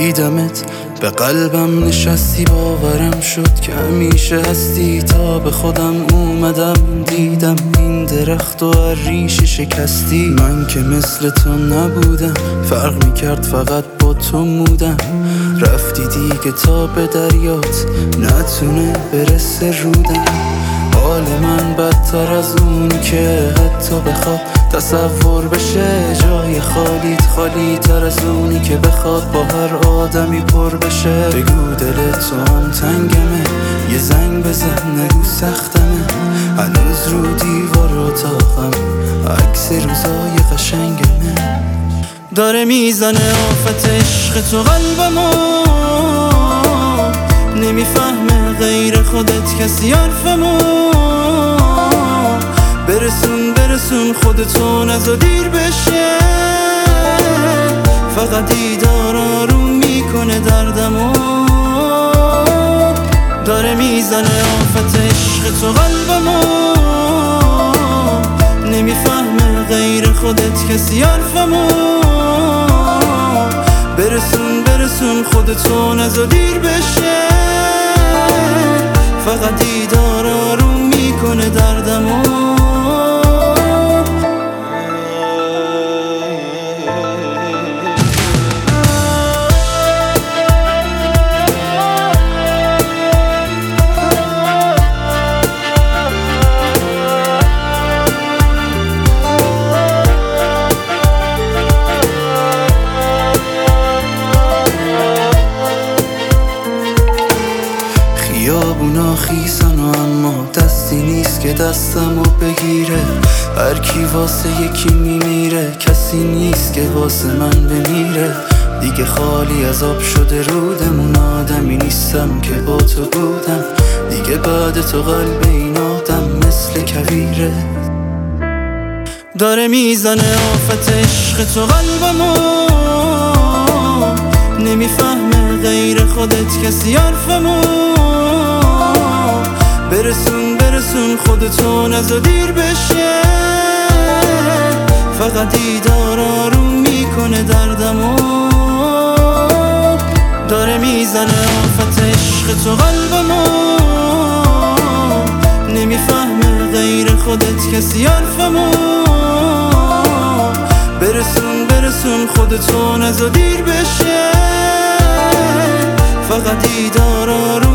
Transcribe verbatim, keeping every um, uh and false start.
دیدمت به قلبم نشستی، باورم شد که همیشه هستی. تا به خودم اومدم دیدم این درخت و هر ریشه شکستی. من که مثل تو نبودم، فرق میکرد فقط با تو مودم. رفتی دیگه تا به دریات نتونه برسه رودم. حال من بدتر از اونی که حتی بخواد تصور بشه. جای خالیت خالی تر از اونی که بخواد با هر آدمی پر بشه. بگو دل تو هم تنگمه، یه زنگ بزن نگو سختمه. هنوز رو دیوار اتاقم عکس روزای قشنگمه. داره میزنه آفت عشق تو قلبمو، نمیفهمه غیر خودت کسی حرفمو. برسون برسون خودتو نزا دیر بشه. فقط دیدار آروم میکنه دردمو. داره میزنه آفت عشق تو قلبمو، نمیفهمه غیر خودت کسی حرفمو. برسون برسون خودتو نزا دیر بشه. فقط دیدار آروم میکنه دردمو. خیابونا خیسن و اما دستی نیست که دستمو بگیره. هر کی واسه یکی میمیره، کسی نیست که واسه من بمیره. دیگه خالی از آب شده رودمون، آدمی نیستم که با تو بودم. دیگه بعد تو قلب این آدم مثل کویره. داره میزنه آفت عشق تو قلبمو، نمیفهمه غیر خودت کسی حرفمو. برسون برسون خودتو نزا دیر بشه. فقط دیدار آروم میکنه دردمو. داره میزنه آفت عشق تو قلبمو، نمیفهمه غیر خودت کسی حرفمو. برسون برسون خودتو نزا دیر بشه. فقط دیدار آروم